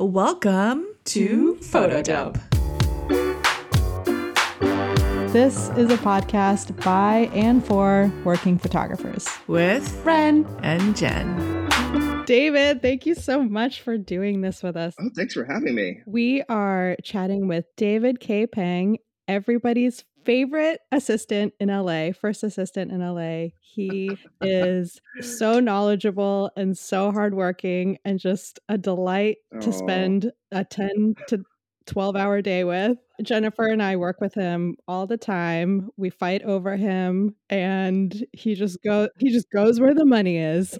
Welcome to Photodump. This is a podcast by and for working photographers With Ren and Jen. David, thank you so much for doing this with us. Oh, thanks for having me. We are chatting with David K. Pang, everybody's favorite assistant in LA, first assistant in LA. He is so knowledgeable and so hardworking and just a delight to spend a 10 to 12-hour day with. Jennifer and I work with him all the time. We fight over him and he just goes where the money is.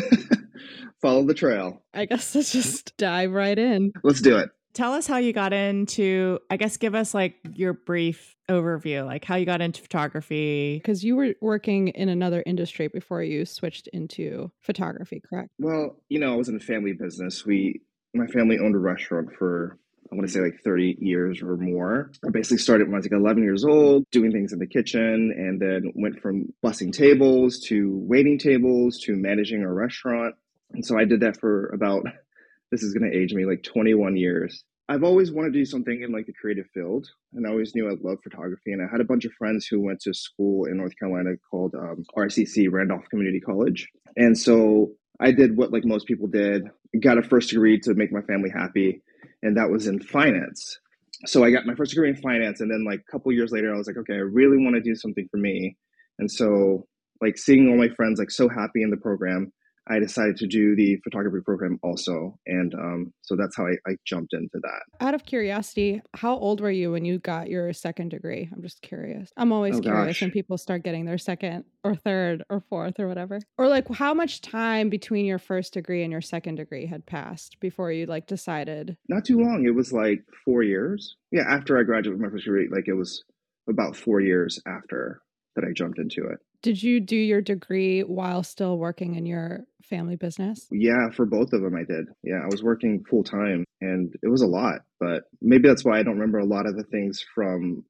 Follow the trail. I guess let's just dive right in. Let's do it. Tell us how you got into, I guess give us like your brief overview, like how you got into photography. Because you were working in another industry before you switched into photography, correct? Well, I was in a family business. My family owned a restaurant for, I want to say like 30 years or more. I basically started when I was like 11 years old, doing things in the kitchen, and then went from bussing tables to waiting tables to managing a restaurant. And so I did that for about, this is going to age me, like 21 years. I've always wanted to do something in like the creative field, and I always knew I loved photography. And I had a bunch of friends who went to school in North Carolina called RCC, Randolph Community College. And so I did what like most people did, got a first degree to make my family happy, and that was in finance. So I got my first degree in finance, and then like a couple years later, I was like, okay, I really want to do something for me. And so like seeing all my friends like so happy in the program, I decided to do the photography program also. And so that's how I jumped into that. Out of curiosity, how old were you when you got your second degree? I'm just curious. I'm always curious when people start getting their second or third or fourth or whatever. Or like how much time between your first degree and your second degree had passed before you like decided? Not too long. It was like 4 years. Yeah, after I graduated with my first degree, like it was about 4 years after that I jumped into it. Did you do your degree while still working in your family business? Yeah, for both of them I did. Yeah, I was working full time and it was a lot, but maybe that's why I don't remember a lot of the things from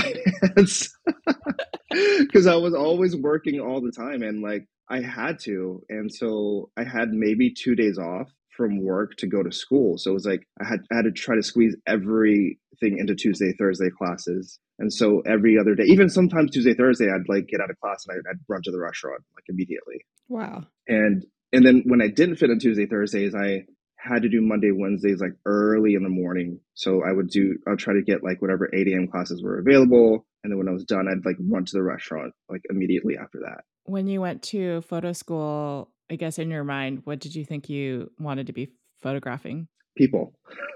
finance because I was always working all the time and like I had to. And so I had maybe 2 days off from work to go to school. So it was like I had to try to squeeze everything into Tuesday, Thursday classes. And so every other day, even sometimes Tuesday, Thursday, I'd like get out of class and I'd run to the restaurant like immediately. Wow. And then when I didn't fit on Tuesday, Thursdays, I had to do Monday, Wednesdays, like early in the morning. So I'll try to get like whatever 8 a.m. classes were available. And then when I was done, I'd like run to the restaurant like immediately after that. When you went to photo school, I guess in your mind, what did you think you wanted to be photographing? People.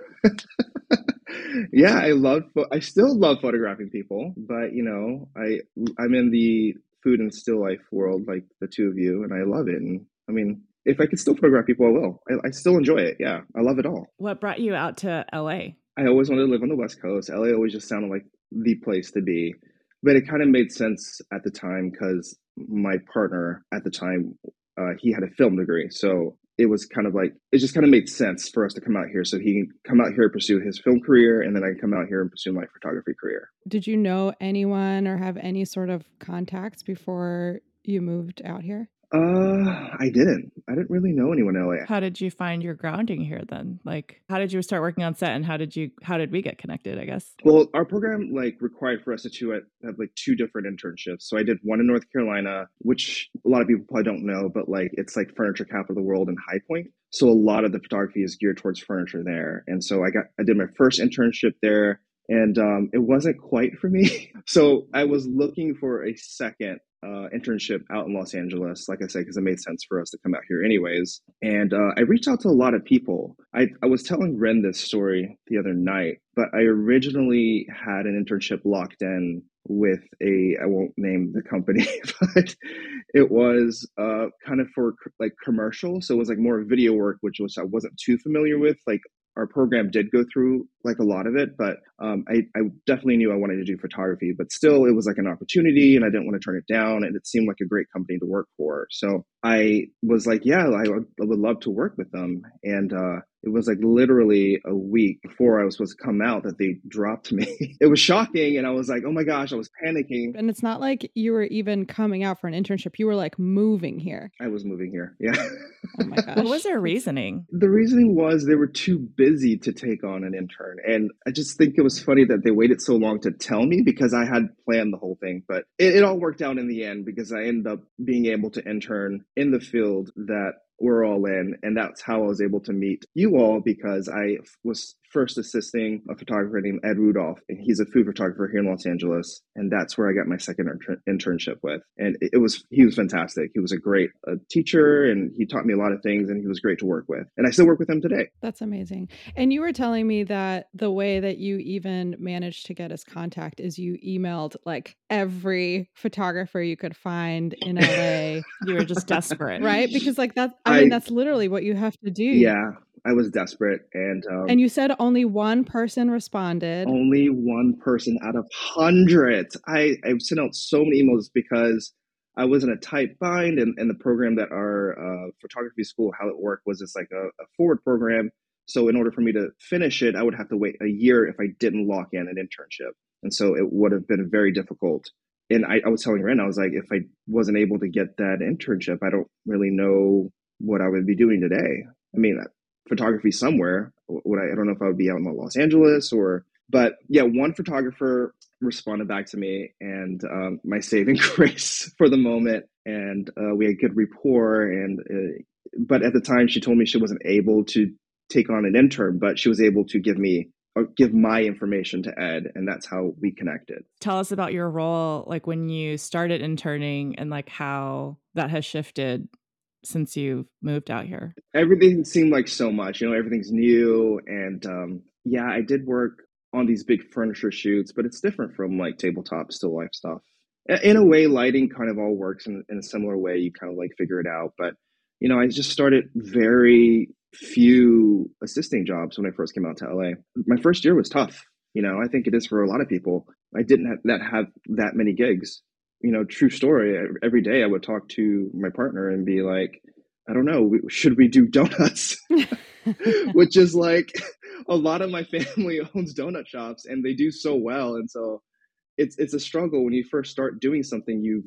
Yeah, I still love photographing people, but I'm in the food and still life world, like the two of you, and I love it. And I mean, if I could still photograph people, I will. I still enjoy it. Yeah, I love it all. What brought you out to LA? I always wanted to live on the West Coast. LA always just sounded like the place to be, but it kind of made sense at the time because my partner at the time, he had a film degree, so it was kind of like, it just kind of made sense for us to come out here. So he can come out here and pursue his film career, and then I can come out here and pursue my photography career. Did you know anyone or have any sort of contacts before you moved out here? I didn't really know anyone in LA. How did you find your grounding here then? Like, how did you start working on set and how did we get connected, I guess? Well, our program like required for us to have like 2 different internships. So I did one in North Carolina, which a lot of people probably don't know, but like it's like furniture capital of the world in High Point. So a lot of the photography is geared towards furniture there. And so I did my first internship there, and it wasn't quite for me. So I was looking for a second internship out in Los Angeles, like I said, because it made sense for us to come out here anyways. And I reached out to a lot of people. I was telling Ren this story the other night, but I originally had an internship locked in with I won't name the company, but it was kind of for like commercial. So it was like more video work, which I wasn't too familiar with. Like our program did go through like a lot of it, but I definitely knew I wanted to do photography, but still it was like an opportunity and I didn't want to turn it down. And it seemed like a great company to work for. So I was like, yeah, I would love to work with them. And it was like literally a week before I was supposed to come out that they dropped me. It was shocking. And I was like, oh my gosh, I was panicking. And it's not like you were even coming out for an internship. You were like moving here. I was moving here. Yeah. Oh my gosh. What was their reasoning? The reasoning was they were too busy to take on an intern. And I just think it was funny that they waited so long to tell me because I had planned the whole thing. But it all worked out in the end because I ended up being able to intern in the field that we're all in. And that's how I was able to meet you all because I was first assisting a photographer named Ed Rudolph, and he's a food photographer here in Los Angeles. And that's where I got my second internship with. And he was fantastic. He was a great teacher, and he taught me a lot of things, and he was great to work with. And I still work with him today. That's amazing. And you were telling me that the way that you even managed to get his contact is you emailed like every photographer you could find in LA. You were just desperate. Right? Because like that, I mean, that's literally what you have to do. Yeah. I was desperate, and you said only one person responded. Only one person out of hundreds. I sent out so many emails because I was in a tight bind, and the program that our photography school, how it worked was it's like a forward program. So in order for me to finish it, I would have to wait a year if I didn't lock in an internship, and so it would have been very difficult. And I was telling Ren, I was like, if I wasn't able to get that internship, I don't really know what I would be doing today. I mean, photography somewhere. I don't know if I would be out in Los Angeles but yeah, one photographer responded back to me, and my saving grace for the moment. And we had good rapport. But at the time, she told me she wasn't able to take on an intern, but she was able to give my information to Ed, and that's how we connected. Tell us about your role, like when you started interning, and like how that has shifted since you've moved out here. Everything seemed like so much, everything's new. And yeah, I did work on these big furniture shoots, but it's different from like tabletop still life stuff. In a way, lighting kind of all works in a similar way. You kind of like figure it out. But, I just started very few assisting jobs when I first came out to LA. My first year was tough. I think it is for a lot of people. I didn't have that many gigs. True story. Every day I would talk to my partner and be like, I don't know, should we do donuts? Which is like a lot of my family owns donut shops, and they do so well. And so it's a struggle when you first start doing something you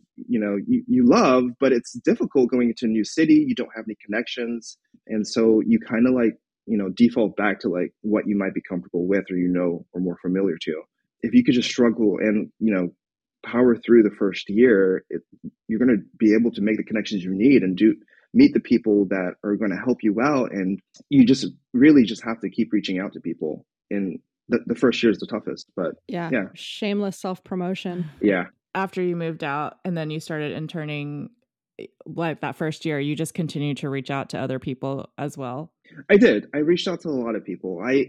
love, but it's difficult going into a new city. You don't have any connections. And so you kind of like, default back to like what you might be comfortable with or more familiar to. If you could just struggle and, power through the first year, you're going to be able to make the connections you need and meet the people that are going to help you out. And you just really just have to keep reaching out to people. And the first year is the toughest, but yeah. Shameless self-promotion. Yeah. After you moved out and then you started interning, like that first year, you just continued to reach out to other people as well? I did. I reached out to a lot of people. I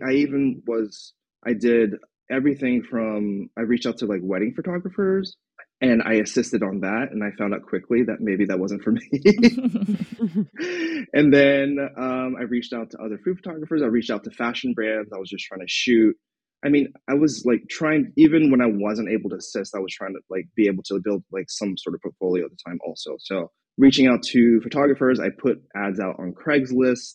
did everything from, I reached out to like wedding photographers, and I assisted on that. And I found out quickly that maybe that wasn't for me. And then I reached out to other food photographers. I reached out to fashion brands. I was just trying to shoot. I mean, I was like trying, even when I wasn't able to assist, I was trying to like be able to build like some sort of portfolio at the time also. So reaching out to photographers, I put ads out on Craigslist,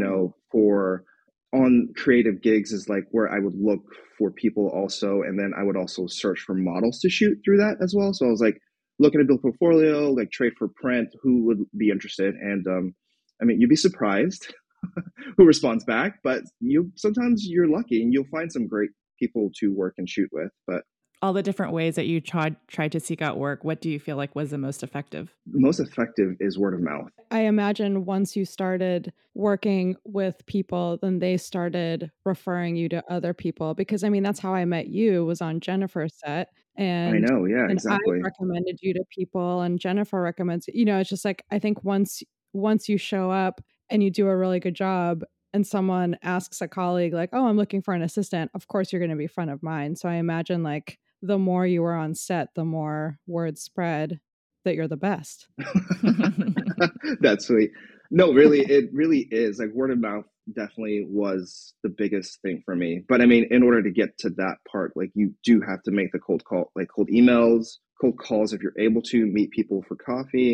on creative gigs is like where I would look for people also. And then I would also search for models to shoot through that as well. So I was like looking to build portfolio, like trade for print, who would be interested. And I mean, you'd be surprised who responds back, but sometimes you're lucky and you'll find some great people to work and shoot with. But all the different ways that you tried to seek out work, what do you feel like was the most effective? The most effective is word of mouth. I imagine once you started working with people, then they started referring you to other people, because I mean, that's how I met you, was on Jennifer's set. And I know, yeah, exactly. I recommended you to people, and Jennifer recommends, it's just like, I think once you show up and you do a really good job and someone asks a colleague like, oh, I'm looking for an assistant, of course you're going to be front of mind. So I imagine like the more you were on set, the more word spread that you're the best. That's sweet. No, really, it really is. Like word of mouth definitely was the biggest thing for me. But I mean, in order to get to that part, like you do have to make the cold emails, cold calls if you're able to, meet people for coffee.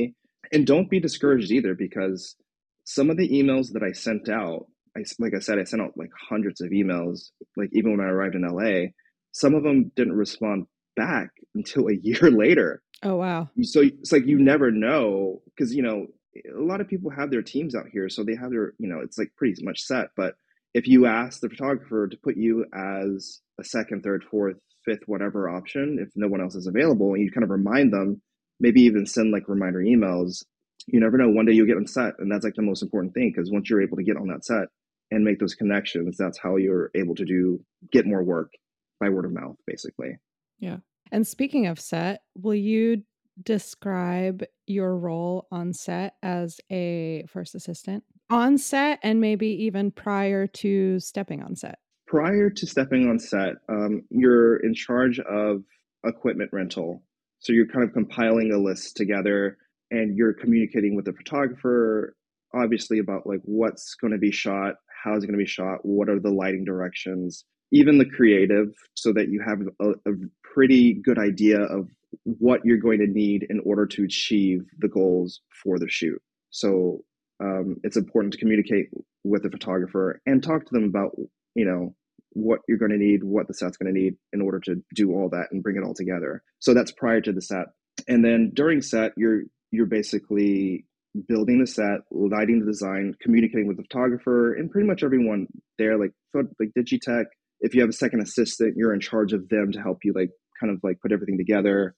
And don't be discouraged either, because some of the emails that I sent out, like I said, I sent out like hundreds of emails, like even when I arrived in LA, some of them didn't respond back until a year later. Oh, wow. So it's like you never know, because, a lot of people have their teams out here, so they have their, it's like pretty much set. But if you ask the photographer to put you as a second, third, fourth, fifth, whatever option, if no one else is available, and you kind of remind them, maybe even send like reminder emails, you never know. One day you'll get on set, and that's like the most important thing, because once you're able to get on that set and make those connections, that's how you're able to get more work by word of mouth, basically. Yeah. And speaking of set, will you describe your role on set as a first assistant? On set, and maybe even prior to stepping on set? Prior to stepping on set, you're in charge of equipment rental. So you're kind of compiling a list together, and you're communicating with the photographer, obviously, about like what's going to be shot, how is it going to be shot, what are the lighting directions, even the creative, so that you have a pretty good idea of what you're going to need in order to achieve the goals for the shoot. So it's important to communicate with the photographer and talk to them about, what you're going to need, what the set's going to need in order to do all that and bring it all together. So that's prior to the set. And then during set, you're basically building the set, lighting the design, communicating with the photographer, and pretty much everyone there, like Digitech. If you have a second assistant, you're in charge of them to help you like kind of like put everything together.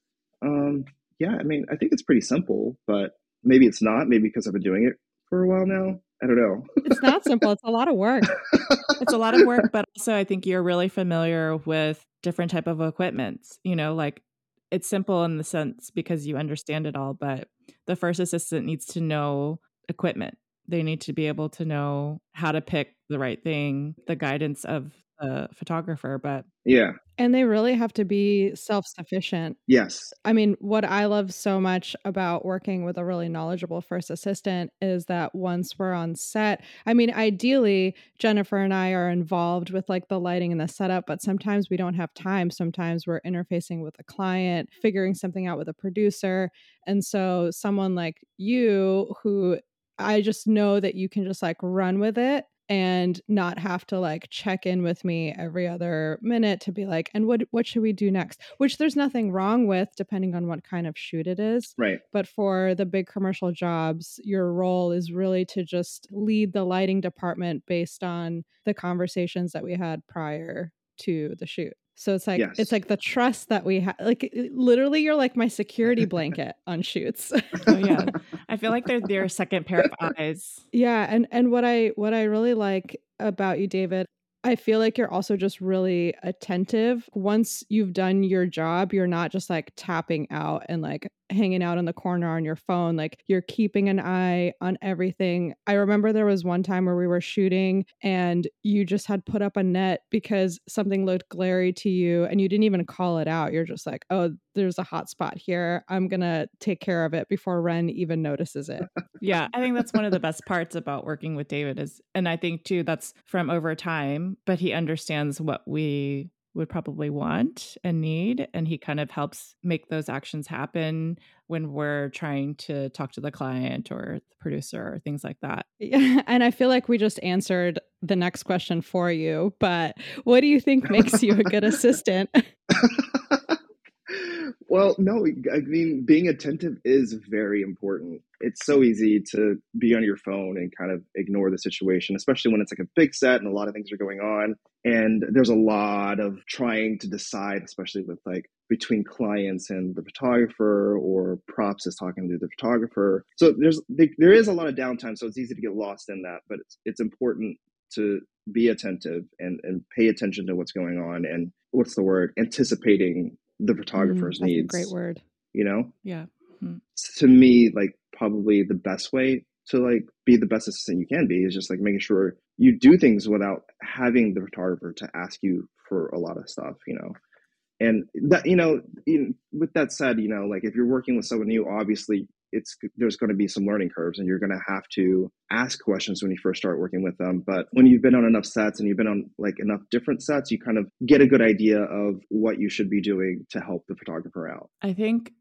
Yeah, I mean, I think it's pretty simple, but maybe it's not. Maybe because I've been doing it for a while now. I don't know. It's not simple. It's a lot of work. It's a lot of work, but also I think you're really familiar with different type of equipment. Like it's simple in the sense because you understand it all, but the first assistant needs to know equipment. They need to be able to know how to pick the right thing, the guidance of the photographer. But yeah. And they really have to be self-sufficient. Yes. I mean, what I love so much about working with a really knowledgeable first assistant is that once we're on set, I mean, ideally, Jennifer and I are involved with like the lighting and the setup, but sometimes we don't have time. Sometimes we're interfacing with a client, figuring something out with a producer. And so someone like you, who I just know that you can just like run with it and not have to like check in with me every other minute to be like, and what should we do next? Which there's nothing wrong with, depending on what kind of shoot it is. Right. But for the big commercial jobs, your role is really to just lead the lighting department based on the conversations that we had prior to the shoot. So it's like It's like the trust that we have. Like literally, you're like my security blanket on shoots. Oh yeah, I feel like they're their second pair of eyes. Yeah, and what I really like about you, David, I feel like you're also just really attentive. Once you've done your job, you're not just like tapping out and like hanging out in the corner on your phone. Like you're keeping an eye on everything. I remember there was one time where we were shooting and you just had put up a net because something looked glary to you and you didn't even call it out. You're just like, oh, there's a hot spot here. I'm going to take care of it before Ren even notices it. Yeah, I think that's one of the best parts about working with David is, and I think too, that's from over time, but he understands what we would probably want and need. And he kind of helps make those actions happen when we're trying to talk to the client or the producer or things like that. Yeah, and I feel like we just answered the next question for you, but what do you think makes you a good assistant? Well, no, I mean, being attentive is very important. It's so easy to be on your phone and kind of ignore the situation, especially when it's like a big set and a lot of things are going on. And there's a lot of trying to decide, especially with like between clients and the photographer, or props is talking to the photographer. So there is a lot of downtime. So it's easy to get lost in that, but it's important to be attentive and pay attention to what's going on and anticipating the photographer's needs. That's a great word. Yeah. Mm-hmm. To me, like probably the best way to like be the best assistant you can be is just like making sure you do things without having the photographer to ask you for a lot of stuff, and that, with that said, like if you're working with someone new, obviously there's going to be some learning curves and you're going to have to ask questions when you first start working with them. But when you've been on enough sets and you've been on like enough different sets, you kind of get a good idea of what you should be doing to help the photographer out. I think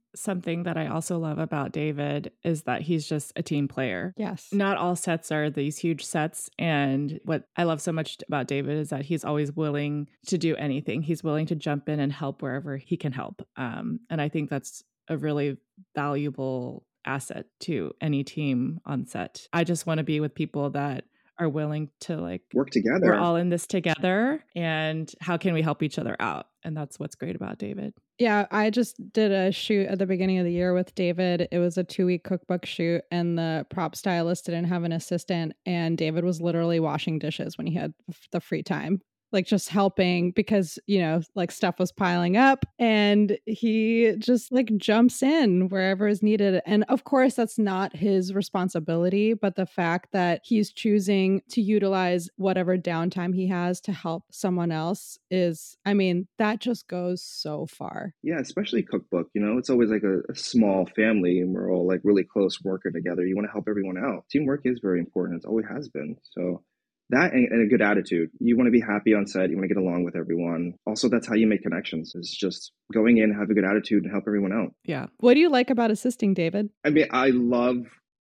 something that I also love about David is that he's just a team player. Yes. Not all sets are these huge sets. And what I love so much about David is that he's always willing to do anything. He's willing to jump in and help wherever he can help. And I think that's a really valuable asset to any team on set. I just want to be with people that are willing to like work together. We're all in this together, and how can we help each other out? And that's what's great about David. Yeah, I just did a shoot at the beginning of the year with David. It was a 2-week cookbook shoot, and the prop stylist didn't have an assistant, and David was literally washing dishes when he had the free time. Like just helping because, you know, like stuff was piling up, and he just like jumps in wherever is needed. And of course, that's not his responsibility, but the fact that he's choosing to utilize whatever downtime he has to help someone else is, I mean, that just goes so far. Yeah, especially cookbook, you know, it's always like a small family and we're all like really close working together. You want to help everyone out. Teamwork is very important. It always has been. So that and a good attitude. You want to be happy on set. You want to get along with everyone. Also, that's how you make connections. It's just going in, have a good attitude, and help everyone out. Yeah. What do you like about assisting, David? I mean, I love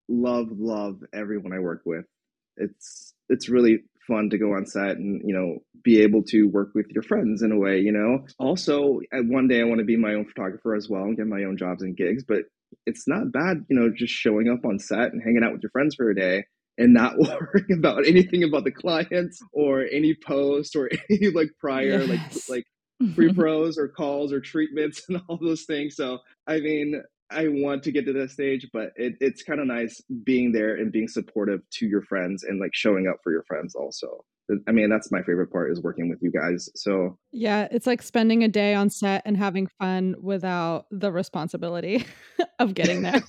everyone I work with. It's really fun to go on set and, you know, be able to work with your friends in a way, you know. Also, one day I want to be my own photographer as well and get my own jobs and gigs. But it's not bad, you know, just showing up on set and hanging out with your friends for a day and not worrying about anything about the clients or any post or any like prior like pre-pros or calls or treatments and all those things. So I mean, I want to get to that stage, but it's kind of nice being there and being supportive to your friends and like showing up for your friends also. I mean, that's my favorite part is working with you guys. So yeah, it's like spending a day on set and having fun without the responsibility of getting there.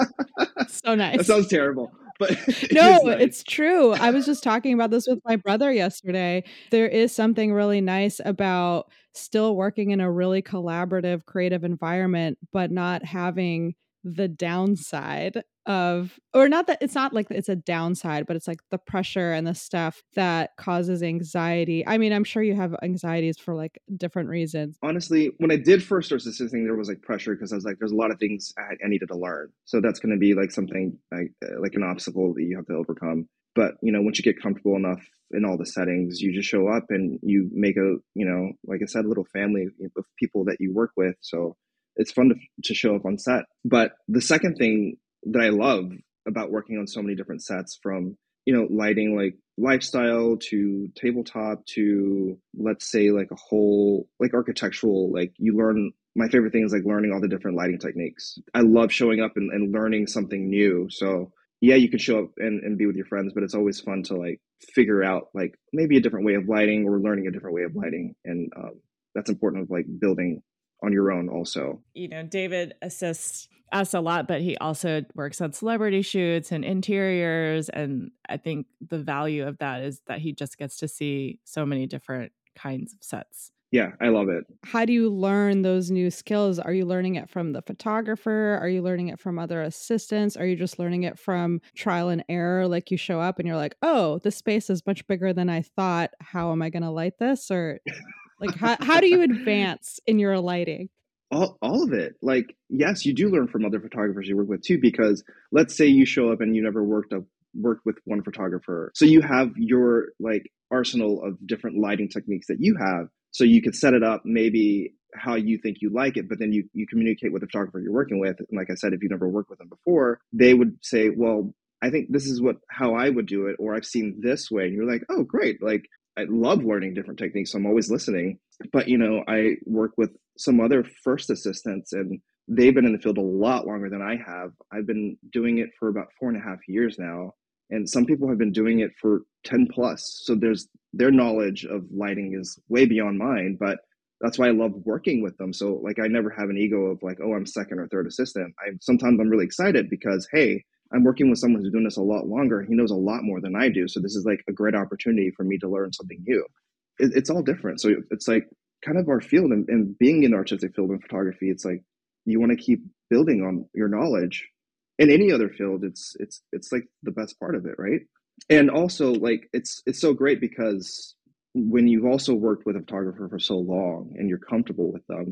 So nice. That sounds terrible. But no, it's true. I was just talking about this with my brother yesterday. There is something really nice about still working in a really collaborative, creative environment, but not having the downside of, or not that it's not like it's a downside, but it's like the pressure and the stuff that causes anxiety. I mean, I'm sure you have anxieties for like different reasons. Honestly, when I did first start assisting, there was like pressure because I was like, there's a lot of things I needed to learn. So that's going to be like something like an obstacle that you have to overcome. But, you know, once you get comfortable enough in all the settings, you just show up and you make a, you know, like I said, a little family of people that you work with. So it's fun to show up on set. But the second thing that I love about working on so many different sets, from, you know, lighting like lifestyle to tabletop to, let's say, like a whole like architectural, like you learn. My favorite thing is like learning all the different lighting techniques. I love showing up and learning something new. So yeah, you can show up and be with your friends, but it's always fun to like figure out like maybe a different way of lighting or learning a different way of lighting. And that's important of like building on your own also. You know, David assists us a lot, but he also works on celebrity shoots and interiors. And I think the value of that is that he just gets to see so many different kinds of sets. Yeah, I love it. How do you learn those new skills? Are you learning it from the photographer? Are you learning it from other assistants? Are you just learning it from trial and error? Like you show up and you're like, oh, this space is much bigger than I thought. How am I going to light this? Or like, how do you advance in your lighting? All of it. Like, yes, you do learn from other photographers you work with too, because let's say you show up and you never worked with one photographer. So you have your like arsenal of different lighting techniques that you have. So you could set it up maybe how you think you like it, but then you communicate with the photographer you're working with. And like I said, if you never worked with them before, they would say, well, I think this is how I would do it, or I've seen this way. And you're like, oh, great. Like, I love learning different techniques. So I'm always listening. But, you know, I work with some other first assistants and they've been in the field a lot longer than I have. I've been doing it for about 4.5 years now. And some people have been doing it for 10 plus. So their knowledge of lighting is way beyond mine, but that's why I love working with them. So like, I never have an ego of like, oh, I'm second or third assistant. Sometimes I'm really excited because, hey, I'm working with someone who's doing this a lot longer. He knows a lot more than I do. So this is like a great opportunity for me to learn something new. It's all different. So it's like kind of our field and being in the artistic field in photography, it's like you want to keep building on your knowledge. In any other field, it's like the best part of it, right? And also like it's so great because when you've also worked with a photographer for so long and you're comfortable with them,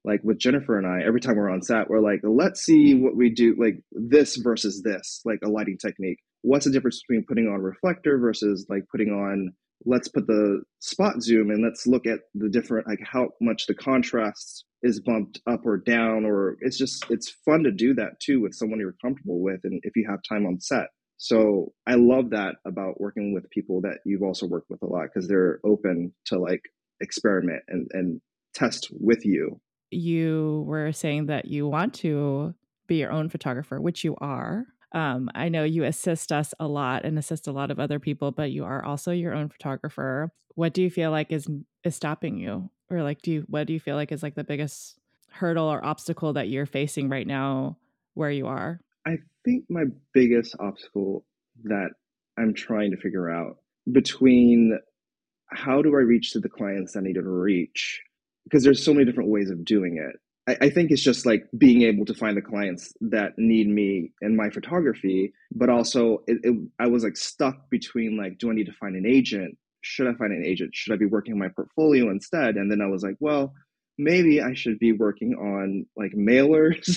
like with Jennifer and I, every time we're on set, we're like, let's see what we do, like this versus this, like a lighting technique. What's the difference between putting on reflector versus like putting on, let's put the spot zoom and let's look at the different, like how much the contrast is bumped up or down, or it's fun to do that too with someone you're comfortable with. And if you have time on set. So I love that about working with people that you've also worked with a lot, because they're open to like experiment and test with you. You were saying that you want to be your own photographer, which you are. I know you assist us a lot and assist a lot of other people, but you are also your own photographer. What do you feel like is stopping you? Or like, what do you feel like is like the biggest hurdle or obstacle that you're facing right now where you are? I think my biggest obstacle that I'm trying to figure out, between how do I reach to the clients I need to reach, because there's so many different ways of doing it. I think it's just like being able to find the clients that need me and my photography, but also I was like stuck between like, do I need to find an agent? Should I find an agent? Should I be working on my portfolio instead? And then I was like, well, maybe I should be working on like mailers.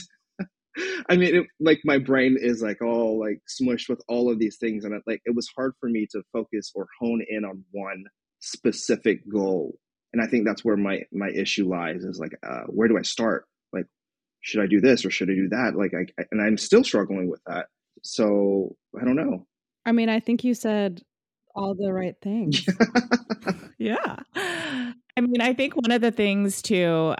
I mean, like my brain is like all like smushed with all of these things, and it was hard for me to focus or hone in on one specific goal. And I think that's where my issue lies, is like, where do I start? Like, should I do this or should I do that? Like, and I'm still struggling with that. So I don't know. I mean, I think you said all the right things. Yeah. I mean, I think one of the things too,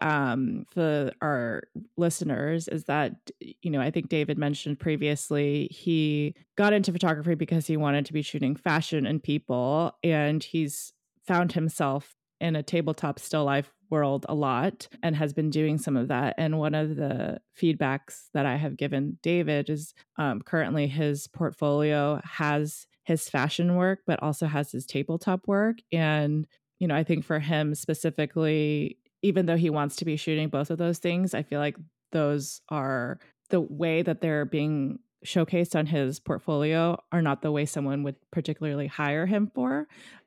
for our listeners is that, I think David mentioned previously, he got into photography because he wanted to be shooting fashion and people, and he's found himself in a tabletop still life world a lot and has been doing some of that. And one of the feedbacks that I have given David is currently his portfolio has his fashion work, but also has his tabletop work. And, I think for him specifically, even though he wants to be shooting both of those things, I feel like those are the way that they're being showcased on his portfolio are not the way someone would particularly hire him for.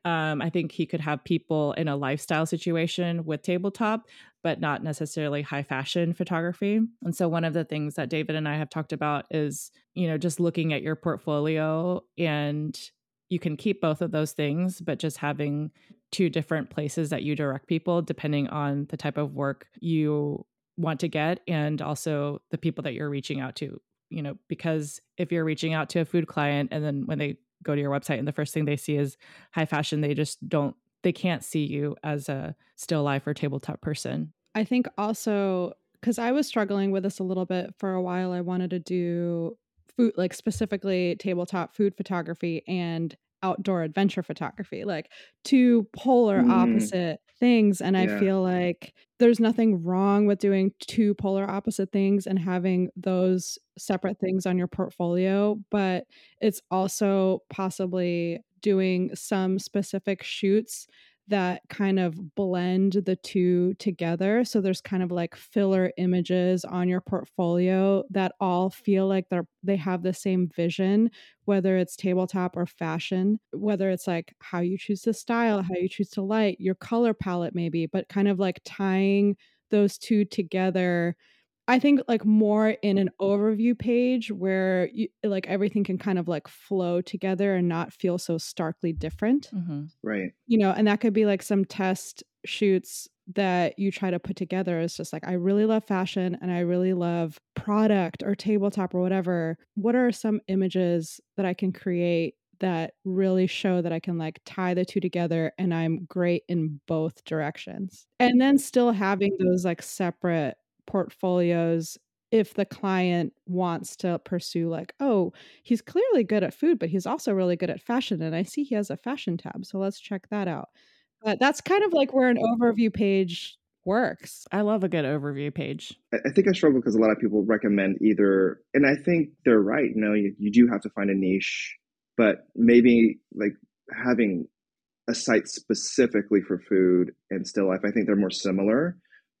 I think he could have people in a lifestyle situation with tabletop, but not necessarily high fashion photography. And so one of the things that David and I have talked about is, just looking at your portfolio, and you can keep both of those things, but just having two different places that you direct people depending on the type of work you want to get and also the people that you're reaching out to. Because if you're reaching out to a food client and then when they go to your website and the first thing they see is high fashion, they can't see you as a still life or tabletop person. I think also, because I was struggling with this a little bit for a while, I wanted to do food, like specifically tabletop food photography and outdoor adventure photography, like two polar opposite things. And I feel like there's nothing wrong with doing two polar opposite things and having those separate things on your portfolio, but it's also possibly doing some specific shoots that kind of blend the two together. So there's kind of like filler images on your portfolio that all feel like they have the same vision, whether it's tabletop or fashion, whether it's like how you choose to style, how you choose to light, your color palette maybe, but kind of like tying those two together. I think like more in an overview page where like everything can kind of like flow together and not feel so starkly different. Mm-hmm. Right. And that could be like some test shoots that you try to put together. It's just like, I really love fashion and I really love product or tabletop or whatever. What are some images that I can create that really show that I can like tie the two together and I'm great in both directions? And then still having those like separate portfolios if the client wants to pursue like, oh, he's clearly good at food, but he's also really good at fashion. And I see he has a fashion tab. So let's check that out. But that's kind of like where an overview page works. I love a good overview page. I think I struggle because a lot of people recommend either, and I think they're right. You do have to find a niche, but maybe like having a site specifically for food and still life, I think they're more similar.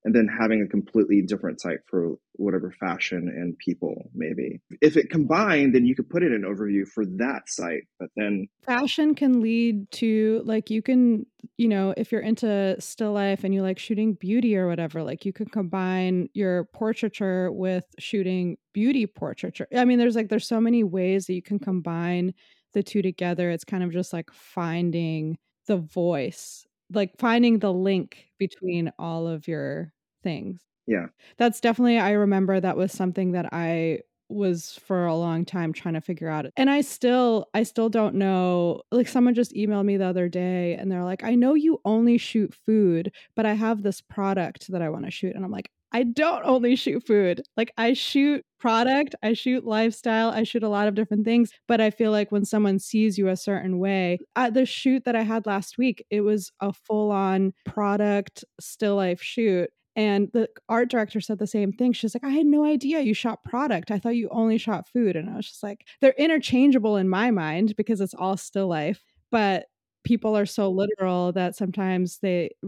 and then having a completely different site for whatever fashion and people, maybe. If it combined, then you could put it in overview for that site, but then fashion can lead to, like, you can, you know, if you're into still life and you like shooting beauty or whatever, like you could combine your portraiture with shooting beauty portraiture. I mean, there's so many ways that you can combine the two together. It's kind of just like finding the voice, like finding the link between all of your things. yeah. That's definitely, I remember that was something that I was for a long time trying to figure out. And I still don't know. Like, someone just emailed me the other day and they're like, "I know you only shoot food, but I have this product that I want to shoot." And I'm like, "I don't only shoot food. Like, I shoot product, I shoot lifestyle, I shoot a lot of different things." But I feel like when someone sees you a certain way, the shoot that I had last week, it was a full on product still life shoot. And the art director said the same thing. She's like, "I had no idea you shot product. I thought you only shot food." And I was just like, they're interchangeable in my mind because it's all still life. But people are so literal that sometimes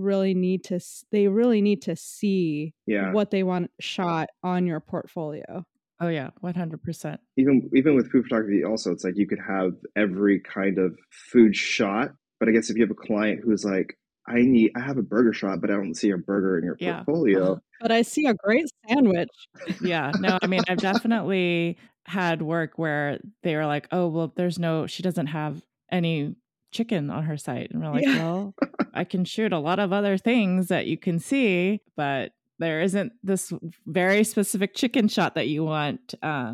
they really need to see Yeah. what they want shot on your portfolio. Oh yeah, 100%. Even with food photography also, it's like you could have every kind of food shot, but I guess if you have a client who's like, I have a burger shot, but I don't see a burger in your Yeah. portfolio. But I see a great sandwich. Yeah. No, I mean, I've definitely had work where they were like, "Oh, well, she doesn't have any chicken on her site." And we're like, Yeah. "Well, I can shoot a lot of other things that you can see, but there isn't this very specific chicken shot that you want."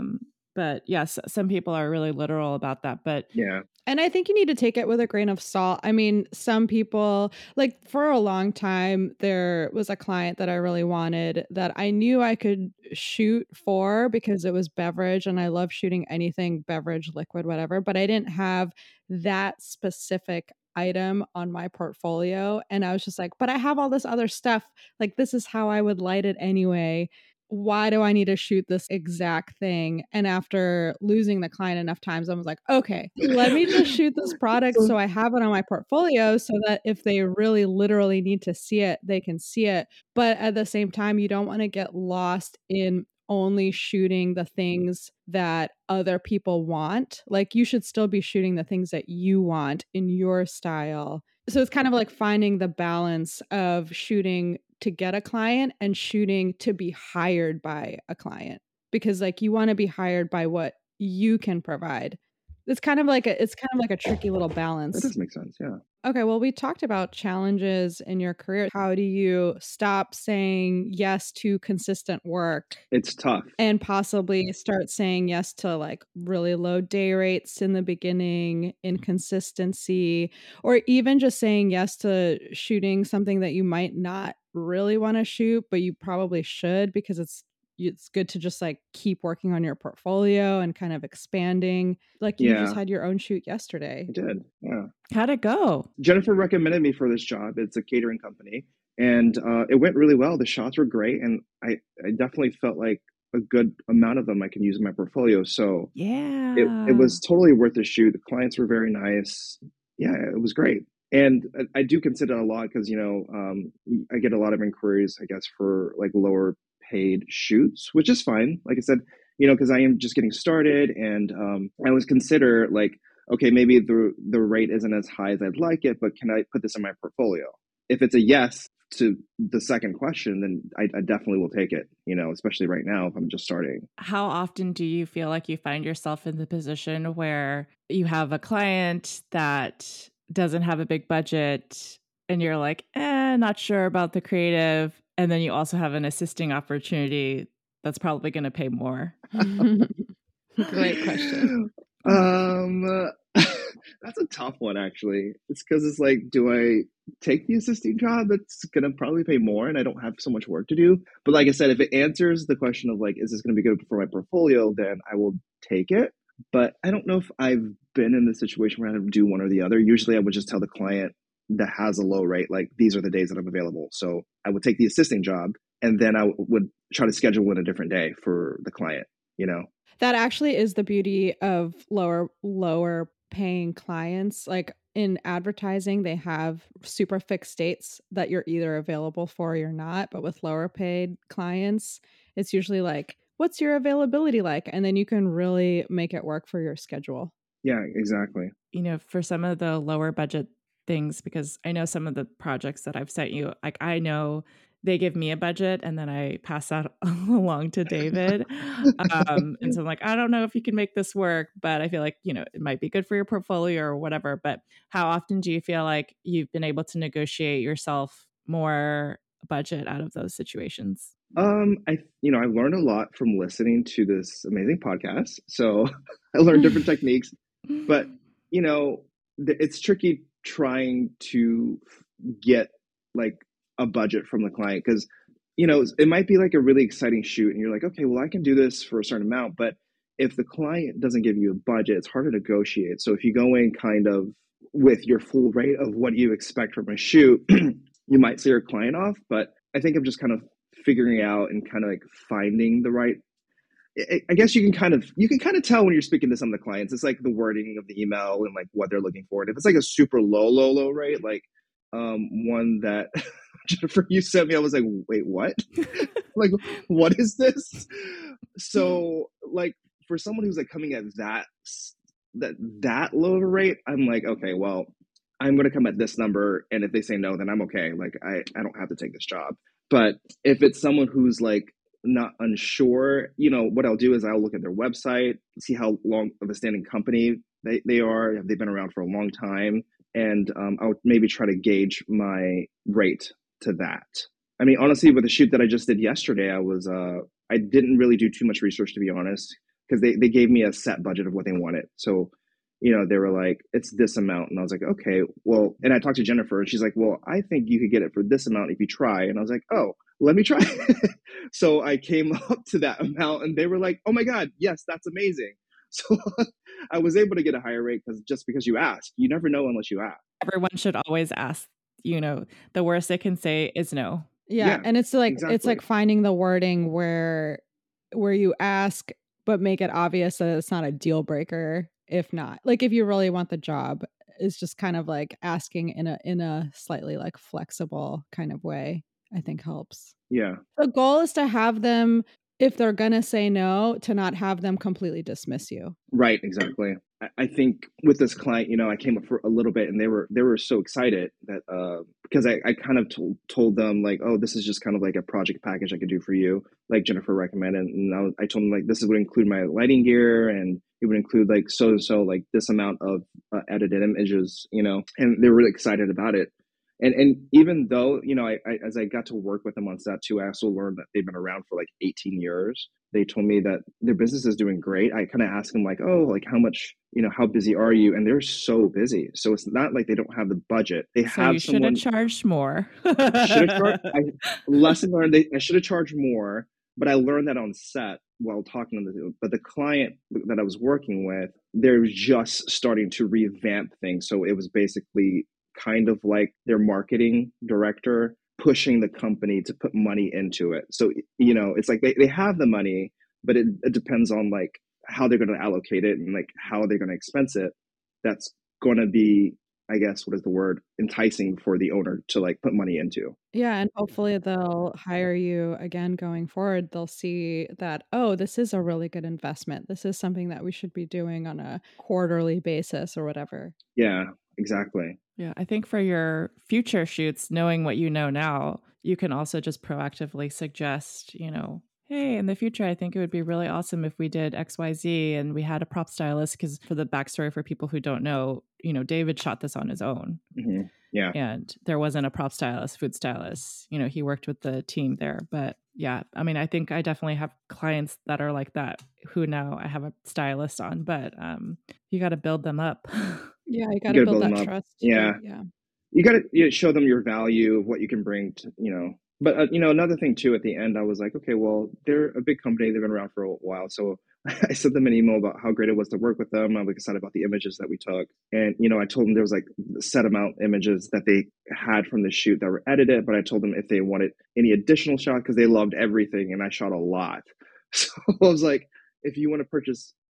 But yes, some people are really literal about that. But Yeah. And I think you need to take it with a grain of salt. I mean, some people, like, for a long time, there was a client that I really wanted that I knew I could shoot for because it was beverage and I love shooting anything beverage, liquid, whatever, but I didn't have that specific item on my portfolio. And I was just like, but I have all this other stuff. Like, this is how I would light it anyway. Why do I need to shoot this exact thing? And after losing the client enough times, I was like, okay, let me just shoot this product so I have it on my portfolio so that if they really literally need to see it, they can see it. But at the same time, you don't want to get lost in only shooting the things that other people want. Like, you should still be shooting the things that you want in your style. So it's kind of like finding the balance of shooting to get a client and shooting to be hired by a client, because like you want to be hired by what you can provide. It's kind of like a tricky little That balance. does make sense. Yeah. Okay, well, we talked about challenges in your career. How do you stop saying yes to consistent work It's tough. and possibly start saying yes to like really low day rates in the beginning, inconsistency, or even just saying yes to shooting something that you might not really want to shoot, but you probably should because it's good to just like keep working on your portfolio and kind of expanding. Like, you just Yeah, had your own shoot yesterday. I did. Yeah. how'd it go? Jennifer recommended me for this job. It's a catering company, and it went really well. The shots were great, and I definitely felt like a good amount of them I can use in my portfolio. So it Yeah. was totally worth the shoot. The clients were very nice. Yeah, it was great. And I do consider it a lot because, I get a lot of inquiries, I guess, for like lower paid shoots, which is fine. Like I said, because I am just getting started, and I always consider like, okay, maybe the rate isn't as high as I'd like it, but can I put this in my portfolio? If it's a yes to the second question, then I definitely will take it, especially right now if I'm just starting. How often do you feel like you find yourself in the position where you have a client that doesn't have a big budget and you're like, not sure about the creative. And then you also have an assisting opportunity that's probably going to pay more? Great question. Um, that's a tough one, actually. It's because it's like, do I take the assisting job that's gonna probably pay more and I don't have so much work to do? But like I said, if it answers the question of like, is this gonna be good for my portfolio, then I will take it. But I don't know if I've been in the situation where I have to do one or the other. Usually I would just tell the client that has a low rate, like, these are the days that I'm available. So I would take the assisting job, and then I would try to schedule in a different day for the client, you know? That actually is the beauty of lower paying clients. Like, in advertising, they have super fixed dates that you're either available for or you're not. But with lower paid clients, it's usually like, what's your availability like? And then you can really make it work for your schedule. Yeah, exactly. You know, for some of the lower budget things, because I know some of the projects that I've sent you, like I know they give me a budget and then I pass that along to David. And so I'm like, I don't know if you can make this work, but I feel like, you know, it might be good for your portfolio or whatever. But how often do you feel like you've been able to negotiate yourself more budget out of those situations? I learned a lot from listening to this amazing podcast. So I learned different techniques, but it's tricky trying to get like a budget from the client because it might be like a really exciting shoot and you're like, okay, well, I can do this for a certain amount, but if the client doesn't give you a budget, it's hard to negotiate. So if you go in kind of with your full rate of what you expect from a shoot, you might see your client off. But I think I'm just kind of figuring out and kind of like finding the right. I guess you can kind of tell when you're speaking to some of the clients. It's like the wording of the email and like what they're looking for. And if it's like a super low rate, like one that Jennifer, you sent me, I was like, wait, what? Like, what is this? So like for someone who's like coming at that low of a rate, I'm like, okay, well, I'm going to come at this number. And if they say no, then I'm okay. Like I don't have to take this job. But if it's someone who's like not unsure, what I'll do is I'll look at their website, see how long of a standing company they are. Have they been around for a long time? And I'll maybe try to gauge my rate to that. I mean, honestly, with the shoot that I just did yesterday, I didn't really do too much research, to be honest, because they gave me a set budget of what they wanted. So, they were like, it's this amount. And I was like, okay, well, and I talked to Jennifer and she's like, well, I think you could get it for this amount if you try. And I was like, oh, let me try. So I came up to that amount and they were like, oh my God, yes, that's amazing. So I was able to get a higher rate because you ask. You never know unless you ask. Everyone should always ask. The worst they can say is no. Yeah, and it's like exactly. It's like finding the wording where you ask but make it obvious that it's not a deal breaker if not. Like if you really want the job, it's just kind of like asking in a slightly like flexible kind of way, I think helps. Yeah. The goal is to have them, if they're going to say no, to not have them completely dismiss you. Right, exactly. I think with this client, I came up for a little bit and they were so excited that because I kind of told them like, oh, this is just kind of like a project package I could do for you, like Jennifer recommended. And I told them like, this would include my lighting gear and it would include like so like this amount of edited images, and they were really excited about it. And even though, I as I got to work with them on set too, I also learned that they've been around for like 18 years. They told me that their business is doing great. I kind of asked them like, oh, like how much, how busy are you? And they're so busy. So it's not like they don't have the budget. They have should have charged more. Lesson learned, I should have charged more, but I learned that on set while talking to them. But the client that I was working with, they're just starting to revamp things. So it was basically kind of like their marketing director pushing the company to put money into it. So, it's like they have the money, but it depends on like how they're going to allocate it and like how they're going to expense it. That's going to be, I guess, what is the word? Enticing for the owner to like put money into. Yeah. And hopefully they'll hire you again going forward. They'll see that, oh, this is a really good investment. This is something that we should be doing on a quarterly basis or whatever. Yeah, exactly. Yeah, I think for your future shoots, knowing what you know now, you can also just proactively suggest, hey, in the future, I think it would be really awesome if we did XYZ and we had a prop stylist. Because for the backstory for people who don't know, David shot this on his own. Mm-hmm. Yeah. And there wasn't a prop stylist, food stylist. He worked with the team there. But yeah, I mean, I think I definitely have clients that are like that who now I have a stylist on, but you got to build them up. Yeah, you got to build that trust. Yeah. You got to show them your value of what you can bring to, But, another thing too, at the end, I was like, okay, well, they're a big company. They've been around for a while. So I sent them an email about how great it was to work with them. I was excited about the images that we took. And, I told them there was like a set amount images that they had from the shoot that were edited. But I told them if they wanted any additional shot, because they loved everything. And I shot a lot. So I was like, if you want to purchase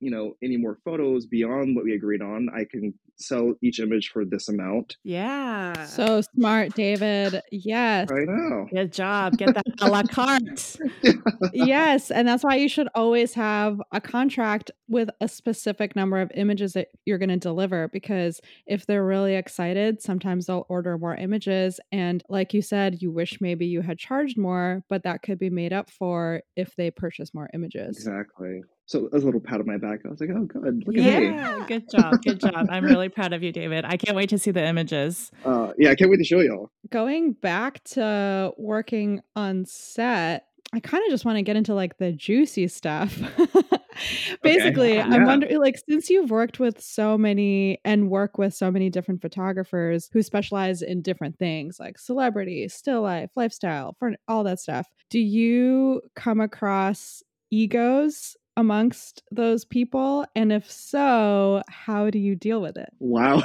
any more photos beyond what we agreed on, I can sell each image for this amount. Yeah. So smart, David. Yes. I know. Good job. Get that a la carte. Yes. And that's why you should always have a contract with a specific number of images that you're going to deliver, because if they're really excited, sometimes they'll order more images. And like you said, you wish maybe you had charged more, but that could be made up for if they purchase more images. Exactly. So a little pat on my back. I was like, oh, good. Look at me. Yeah, good job. Good job. I'm really proud of you, David. I can't wait to see the images. Yeah, I can't wait to show y'all. Going back to working on set, I kind of just want to get into like the juicy stuff. Basically, Okay. I'm Yeah. wondering, like, since you've worked with so many and work with so many different photographers who specialize in different things like celebrity, still life, lifestyle, for all that stuff, do you come across egos amongst those people? And if so, how do you deal with it? Wow.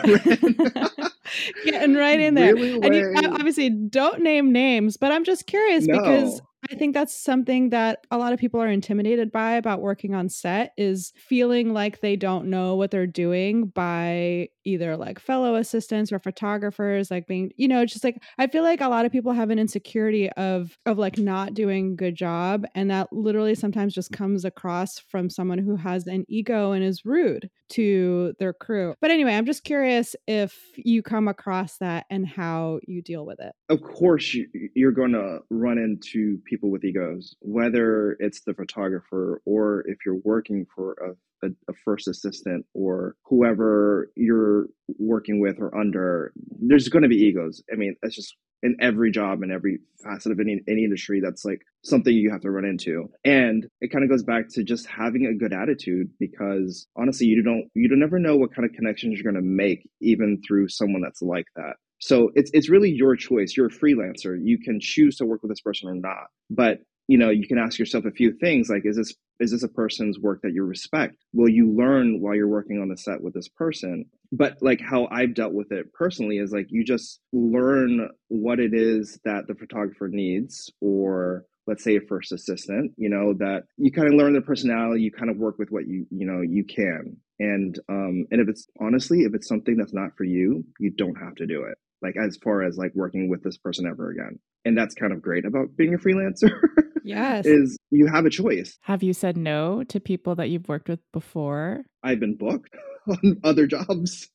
Getting right in there. Really And you way- obviously don't name names, but I'm just curious because No. I think that's something that a lot of people are intimidated by about working on set, is feeling like they don't know what they're doing by either like fellow assistants or photographers, like being, just like, I feel like a lot of people have an insecurity of like not doing a good job. And that literally sometimes just comes across from someone who has an ego and is rude to their crew. But anyway, I'm just curious if you come across that and how you deal with it. Of course, you're going to run into people with egos, whether it's the photographer or if you're working for a first assistant or whoever you're working with or under. There's going to be egos. I mean, that's just in every job, in every facet of any industry. That's like something you have to run into. And it kind of goes back to just having a good attitude, because honestly, you don't never know what kind of connections you're going to make, even through someone that's like that. So it's really your choice. You're a freelancer. You can choose to work with this person or not. But you can ask yourself a few things like, is this a person's work that you respect? Will you learn while you're working on the set with this person? But like how I've dealt with it personally is like, you just learn what it is that the photographer needs, or let's say a first assistant, that you kind of learn their personality, you kind of work with what you can. And if it's something that's not for you, you don't have to do it. Like as far as like working with this person ever again. And that's kind of great about being a freelancer. Yes. Is you have a choice. Have you said no to people that you've worked with before? I've been booked on other jobs.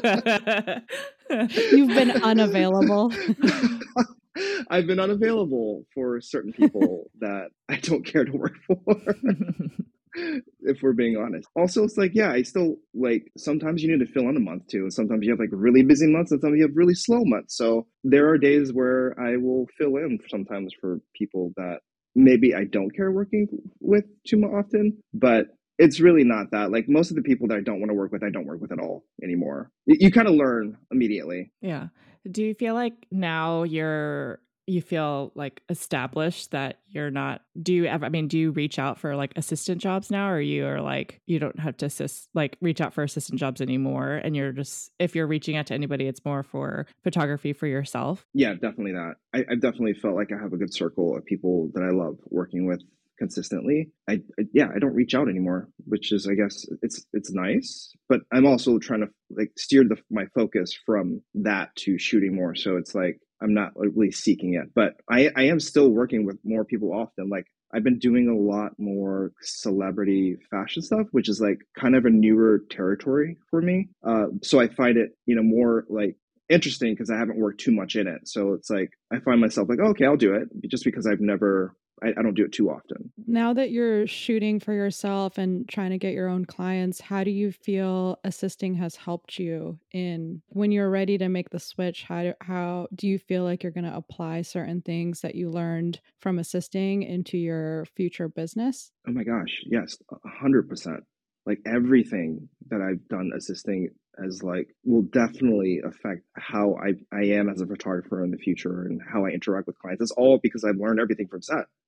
You've been unavailable. I've been unavailable for certain people that I don't care to work for. If we're being honest. Also, it's like, yeah, I still like, sometimes you need to fill in a month too. And sometimes you have like really busy months and sometimes you have really slow months. So there are days where I will fill in sometimes for people that maybe I don't care working with too often, but it's really not that. Like most of the people that I don't want to work with, I don't work with at all anymore. You kind of learn immediately. Yeah. Do you feel like now you feel like established that you're not, do you reach out for like assistant jobs now, or you are like, you don't have to reach out for assistant jobs anymore, and you're just, if you're reaching out to anybody, it's more for photography for yourself? Yeah, definitely that. I've definitely felt like I have a good circle of people that I love working with consistently. I don't reach out anymore, which is, I guess it's nice, but I'm also trying to like steer my focus from that to shooting more. So it's like, I'm not really seeking it, but I am still working with more people often. Like I've been doing a lot more celebrity fashion stuff, which is like kind of a newer territory for me. So I find it, more like interesting because I haven't worked too much in it. So it's like, I find myself like, oh, okay, I'll do it, just because I don't do it too often. Now that you're shooting for yourself and trying to get your own clients, how do you feel assisting has helped you in when you're ready to make the switch? How do you feel like you're going to apply certain things that you learned from assisting into your future business? Oh my gosh, yes, 100%. Like everything that I've done assisting will definitely affect how I am as a photographer in the future and how I interact with clients. It's all because I've learned everything from set.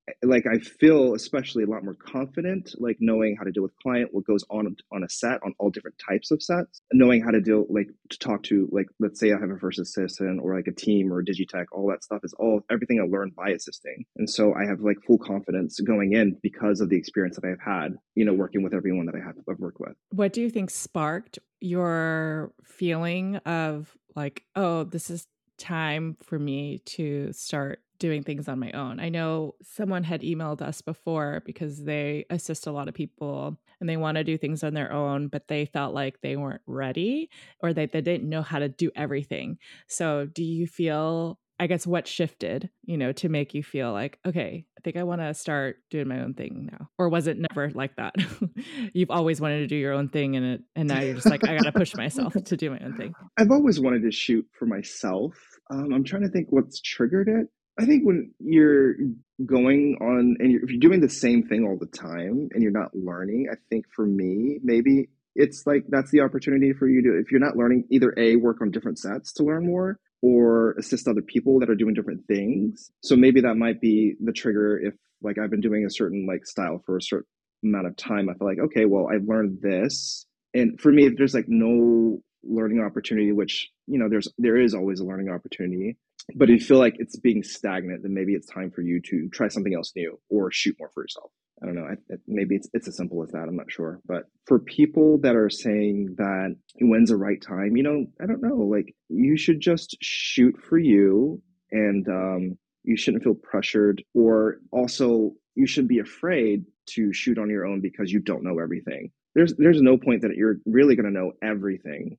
like I feel especially a lot more confident, like knowing how to deal with client, what goes on a set, on all different types of sets, knowing how to deal, like to talk to, like let's say I have a first assistant or like a team or a digitech, all that stuff is all everything I learned by assisting, and so I have like full confidence going in because of the experience that I've had, working with everyone that I've worked with. What do you think sparked your feeling of like, oh, this is time for me to start doing things on my own? I know someone had emailed us before because they assist a lot of people and they want to do things on their own, but they felt like they weren't ready or they didn't know how to do everything. So do you feel, I guess, what shifted, to make you feel like, okay, I think I want to start doing my own thing now? Or was it never like that? You've always wanted to do your own thing and now you're just like, I got to push myself to do my own thing. I've always wanted to shoot for myself. I'm trying to think what's triggered it. I think when you're going on and if you're doing the same thing all the time and you're not learning, I think for me, maybe it's like that's the opportunity for you to, if you're not learning, either A, work on different sets to learn more or assist other people that are doing different things. So maybe that might be the trigger if like I've been doing a certain like style for a certain amount of time. I feel like, okay, well, I've learned this. And for me, if there's like no learning opportunity, which, there is always a learning opportunity, but if you feel like it's being stagnant, then maybe it's time for you to try something else new or shoot more for yourself. I don't know. Maybe it's as simple as that. I'm not sure. But for people that are saying that when's the right time, I don't know. Like you should just shoot for you, and you shouldn't feel pressured, or also you shouldn't be afraid to shoot on your own because you don't know everything. There's no point that you're really going to know everything.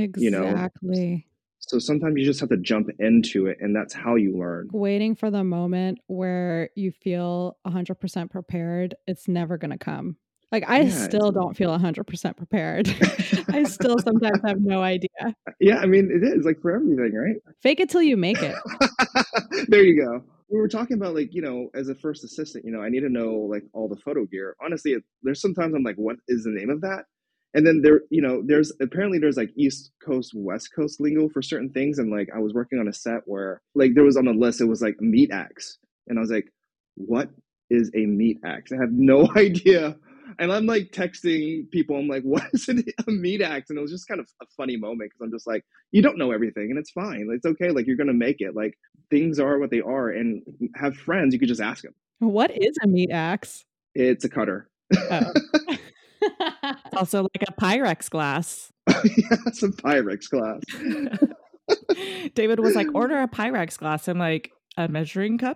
Exactly. So sometimes you just have to jump into it, and that's how you learn. Waiting for the moment where you feel 100% prepared, it's never going to come. Like I still don't feel 100% prepared. I still sometimes have no idea. Yeah, I mean, it is like for everything, right? Fake it till you make it. There you go. We were talking about like, as a first assistant, I need to know like all the photo gear. Honestly, there's sometimes I'm like, what is the name of that? And then there's like East Coast, West Coast lingo for certain things. And like, I was working on a set where like there was on the list, it was like meat axe. And I was like, what is a meat axe? I have no idea. And I'm like texting people, I'm like, what is a meat axe? And it was just kind of a funny moment because I'm just like, you don't know everything and it's fine. It's okay. Like you're going to make it. Like things are what they are, and have friends. You could just ask them. What is a meat axe? It's a cutter. Oh. Also like a Pyrex glass. Yeah, it's a Pyrex glass. David was like, order a Pyrex glass. I'm like, a measuring cup?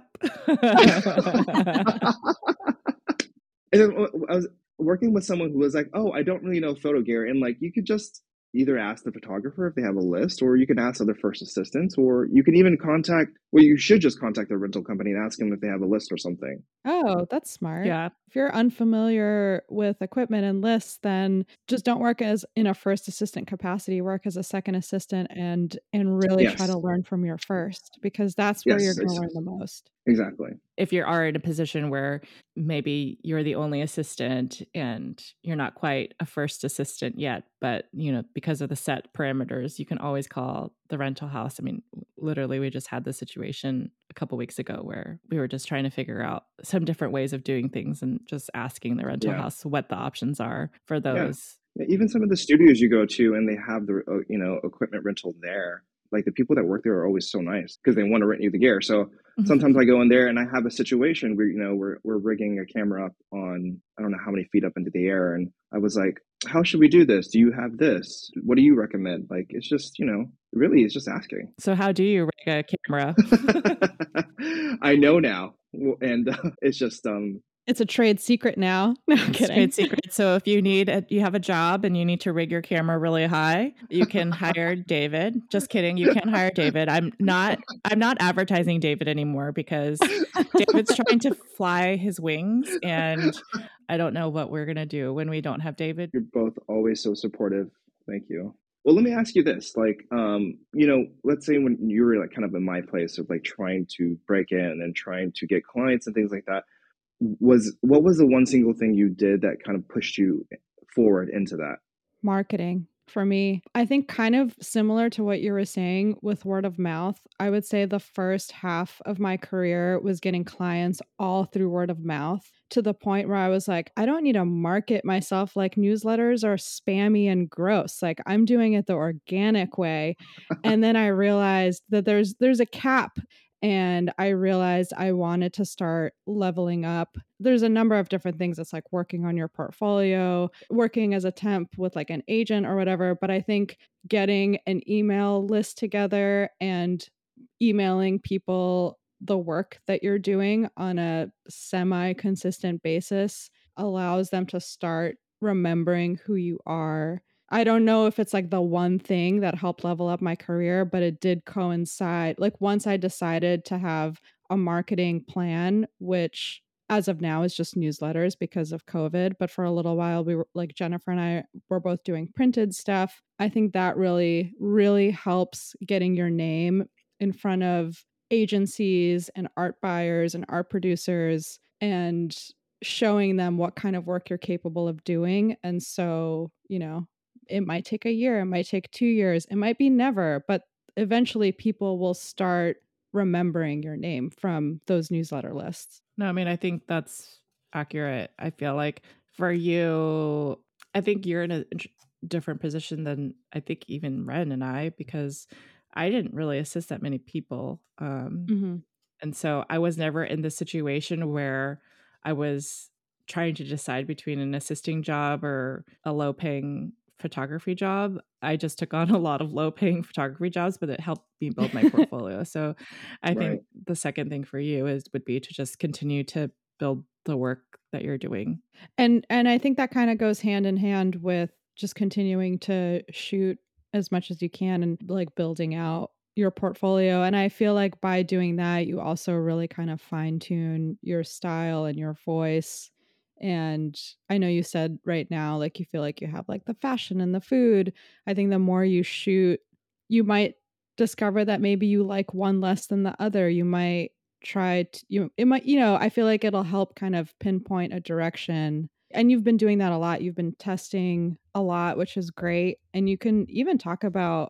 And then I was working with someone who was like, oh, I don't really know photo gear. And like, you could just either ask the photographer if they have a list, or you can ask other first assistants, or you can even you should just contact the rental company and ask them if they have a list or something. Oh, that's smart. Yeah. If you're unfamiliar with equipment and lists, then just don't work as in a first assistant capacity, work as a second assistant and really try to learn from your first, because that's where you're going to learn the most. Exactly. If you are in a position where maybe you're the only assistant and you're not quite a first assistant yet, but because of the set parameters, you can always call the rental house. I mean, literally, we just had this situation a couple weeks ago where we were just trying to figure out some different ways of doing things and just asking the rental house what the options are for those. Yeah. Even some of the studios you go to and they have the equipment rental there. Like the people that work there are always so nice because they want to rent you the gear. So sometimes I go in there and I have a situation where we're rigging a camera up on, I don't know how many feet up into the air. And I was like, how should we do this? Do you have this? What do you recommend? Like, it's just, really, it's just asking. So how do you rig a camera? I know now. And it's just, it's a trade secret now. No, I'm kidding. Trade secret. So if you have a job and you need to rig your camera really high, you can hire David. Just kidding. You can't hire David. I'm not advertising David anymore because David's trying to fly his wings and I don't know what we're going to do when we don't have David. You're both always so supportive. Thank you. Well, let me ask you this, like, let's say when you were like kind of in my place of like trying to break in and trying to get clients and things like that, what was the one single thing you did that kind of pushed you forward into that? Marketing. For me, I think kind of similar to what you were saying with word of mouth. I would say the first half of my career was getting clients all through word of mouth to the point where I was like, I don't need to market myself. Like, newsletters are spammy and gross. Like, I'm doing it the organic way. And then I realized that there's a cap, and I realized I wanted to start leveling up. There's a number of different things. It's like working on your portfolio, working as a temp with like an agent or whatever. But I think getting an email list together and emailing people the work that you're doing on a semi consistent basis allows them to start remembering who you are. I don't know if it's like the one thing that helped level up my career, but it did coincide. Like, once I decided to have a marketing plan, which as of now is just newsletters because of COVID, but for a little while we were like, Jennifer and I were both doing printed stuff. I think that really, really helps getting your name in front of agencies and art buyers and art producers, and showing them what kind of work you're capable of doing. And so, it might take a year, it might take 2 years, it might be never, but eventually people will start remembering your name from those newsletter lists. No, I mean, I think that's accurate. I feel like for you, I think you're in a different position than I think even Ren and I, because I didn't really assist that many people. Mm-hmm. And so I was never in the situation where I was trying to decide between an assisting job or a low paying photography job. I just took on a lot of low paying photography jobs, but it helped me build my portfolio. So I Right. think the second thing for you would be to just continue to build the work that you're doing. And I think that kind of goes hand in hand with just continuing to shoot as much as you can and like building out your portfolio. And I feel like by doing that, you also really kind of fine tune your style and your voice. And I know you said right now, like, you feel like you have like the fashion and the food. I think the more you shoot, you might discover that maybe you like one less than the other. You might try to, it might, I feel like it'll help kind of pinpoint a direction. And you've been doing that a lot. You've been testing a lot, which is great. And you can even talk about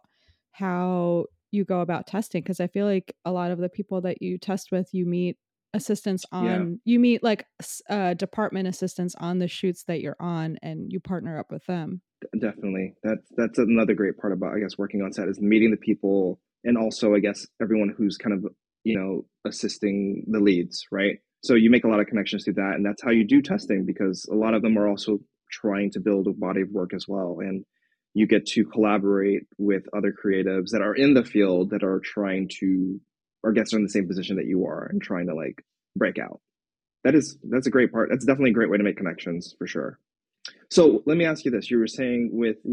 how you go about testing, because I feel like a lot of the people that you test with, you meet assistants Yeah, on, you meet like department assistants on the shoots that you're on, and you partner up with them. definitely. That's another great part about, I guess, working on set is meeting the people, and also, I guess, everyone who's kind of, assisting the leads, right? So you make a lot of connections through that, and that's how you do testing, because a lot of them are also trying to build a body of work as well, and you get to collaborate with other creatives that are in the field that are trying to, or guess, are in the same position that you are and trying to like break out. That's a great part. That's definitely a great way to make connections for sure. So let me ask you this. You were saying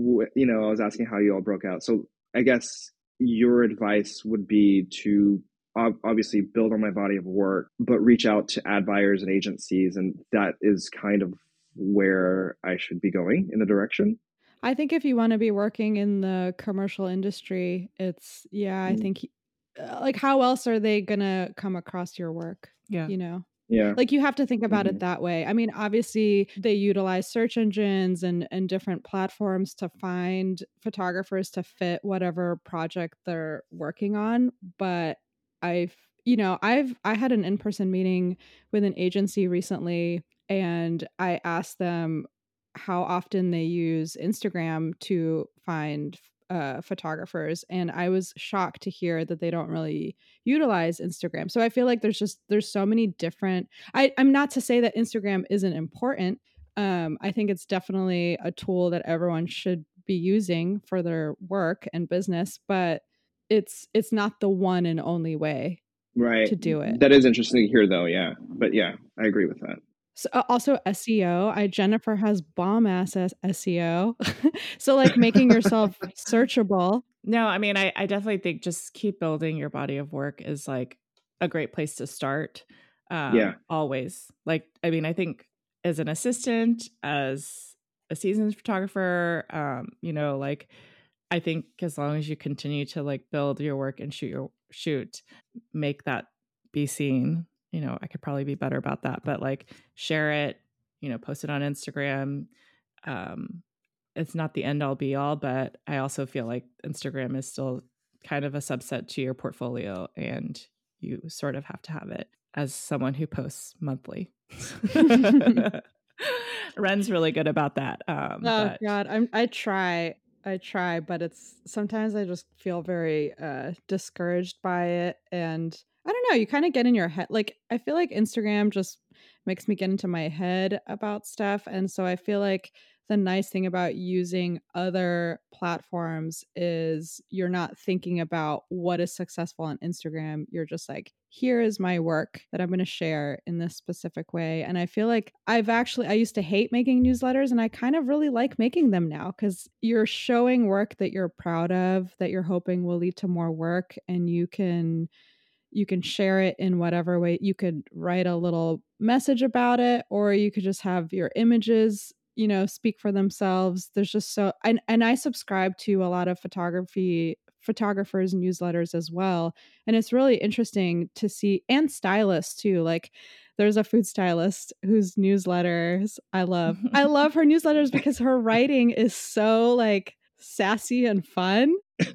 I was asking how you all broke out. So I guess your advice would be to obviously build on my body of work, but reach out to ad buyers and agencies. And that is kind of where I should be going in the direction. I think if you want to be working in the commercial industry, I Mm. think, like, how else are they going to come across your work? Yeah. You know? Yeah. Like, you have to think about Hmm. it that way. I mean, obviously they utilize search engines and different platforms to find photographers to fit whatever project they're working on. But I've, I had an in-person meeting with an agency recently, and I asked them how often they use Instagram to find photographers, and I was shocked to hear that they don't really utilize Instagram. So I feel like there's so many different. I'm not to say that Instagram isn't important. I think it's definitely a tool that everyone should be using for their work and business, but it's not the one and only way Right. to do it. That is interesting to hear, though. Yeah. But yeah, I agree with that. So, also SEO. Jennifer has bomb ass SEO. So, like, making yourself searchable. No, I mean, I definitely think just keep building your body of work is like a great place to start. Yeah. Always. Like, I mean, I think as an assistant, as a seasoned photographer, like I think as long as you continue to like build your work and shoot, make that be seen. I could probably be better about that, but like share it, post it on Instagram. Um, it's not the end all be all, but I also feel like Instagram is still kind of a subset to your portfolio, and you sort of have to have it as someone who posts monthly. Ren's really good about that. Oh God, I try, but it's sometimes I just feel very discouraged by it, and I don't know. You kind of get in your head. Like I feel like Instagram just makes me get into my head about stuff, and so I feel like the nice thing about using other platforms is you're not thinking about what is successful on Instagram. You're just like, here is my work that I'm going to share in this specific way. And I feel like I used to hate making newsletters, and I kind of really like making them now because you're showing work that you're proud of, that you're hoping will lead to more work, and you can share it in whatever way. You could write a little message about it, or you could just have your images, speak for themselves. There's just and I subscribe to a lot of photographers' newsletters as well. And it's really interesting to see, and stylists too. Like there's a food stylist whose newsletters I love. I love her newsletters because her writing is so like sassy and fun.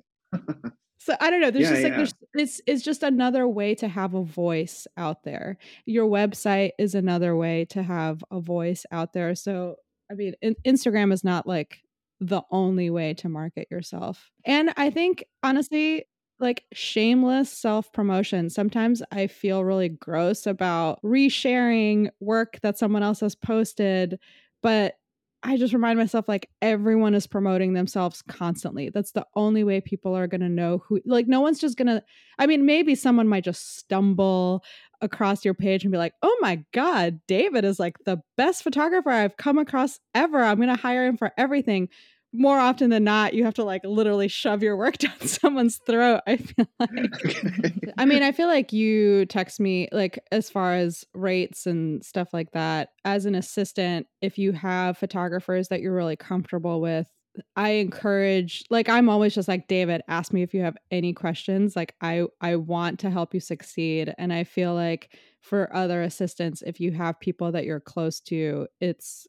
So I don't know. It's just another way to have a voice out there. Your website is another way to have a voice out there. So I mean, Instagram is not like the only way to market yourself. And I think honestly, like shameless self-promotion. Sometimes I feel really gross about resharing work that someone else has posted, but I just remind myself like everyone is promoting themselves constantly. That's the only way people are going to know who, like no one's just going to, I mean, maybe someone might just stumble across your page and be like, oh my God, David is like the best photographer I've come across ever. I'm going to hire him for everything. More often than not, you have to like literally shove your work down someone's throat. I feel like, I mean, I feel like you text me like as far as rates and stuff like that as an assistant. If you have photographers that you're really comfortable with, I encourage, like, I'm always just like, David, ask me if you have any questions. Like I want to help you succeed. And I feel like for other assistants, if you have people that you're close to, it's,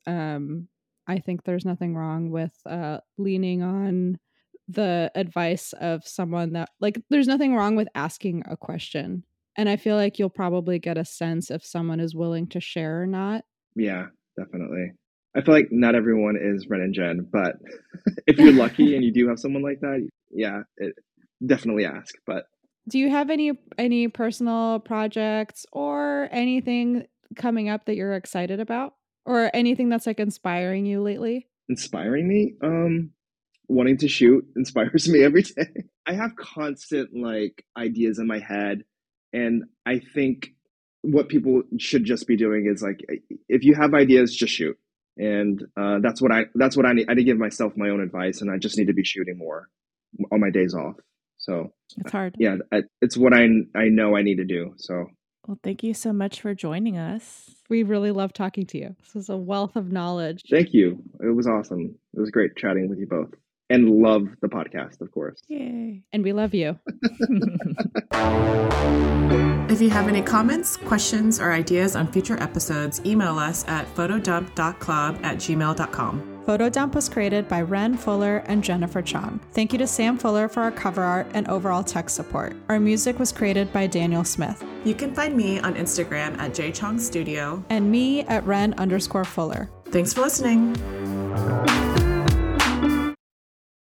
I think there's nothing wrong with leaning on the advice of someone that, like, there's nothing wrong with asking a question. And I feel like you'll probably get a sense if someone is willing to share or not. Yeah, definitely. I feel like not everyone is Ren and Jen, but if you're lucky and you do have someone like that, yeah, definitely ask. But do you have any personal projects or anything coming up that you're excited about? Or anything that's like inspiring you lately? Inspiring me? Wanting to shoot inspires me every day. I have constant like ideas in my head, and I think what people should just be doing is like, if you have ideas, just shoot. And that's what I need. I need to give myself my own advice, and I just need to be shooting more on my days off. So it's hard. Yeah, it's what I know I need to do. So. Well, thank you so much for joining us. We really love talking to you. This is a wealth of knowledge. Thank you. It was awesome. It was great chatting with you both. And love the podcast, of course. Yay. And we love you. If you have any comments, questions, or ideas on future episodes, email us at photodump.club@gmail.com. Photodump was created by Ren Fuller and Jennifer Chong. Thank you to Sam Fuller for our cover art and overall tech support. Our music was created by Daniel Smith. You can find me on Instagram at jchongstudio. And me at Ren_Fuller. Thanks for listening.